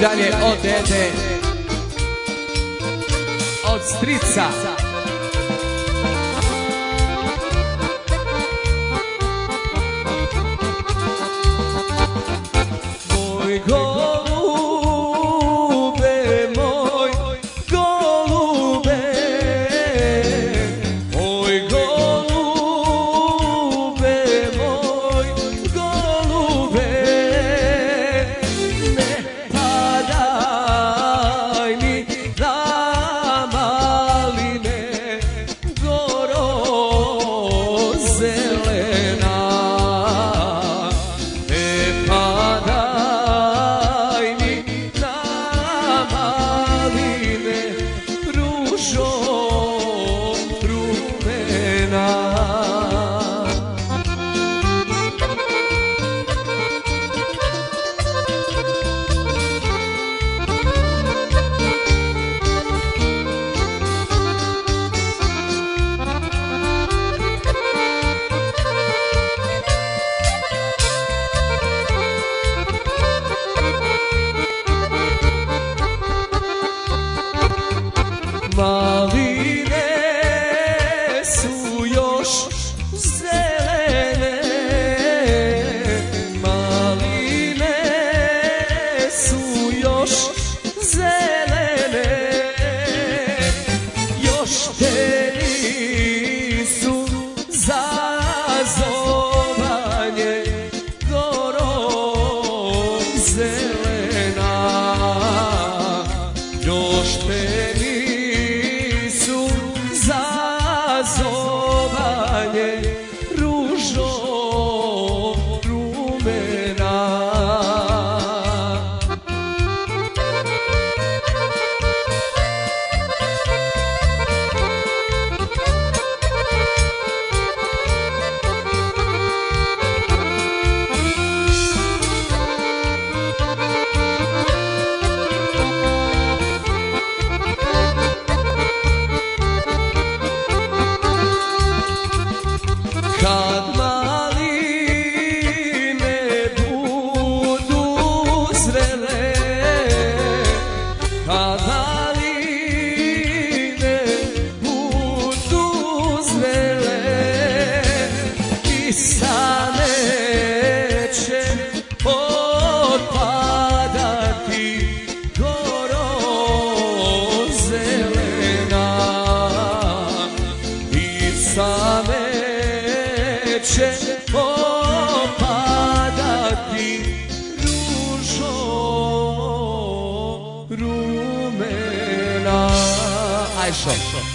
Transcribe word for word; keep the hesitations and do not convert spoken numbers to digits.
dalje od dede, od strica. Moj golube, moj golube, moj golube, moj golube, ne padaj mi na maline, goro zelena, ne padaj mi na maline, ružo rumena. Maline su još zelene, maline su još zelene, još te nisu za zovanje, goro zelena, još te nisu za zovanje, ružo rumena. Kad maline budu zrele, kad maline budu zrele, kiša neće otpadati, goro zelena, kiša neće opadati, ružo rumena. Ajšo.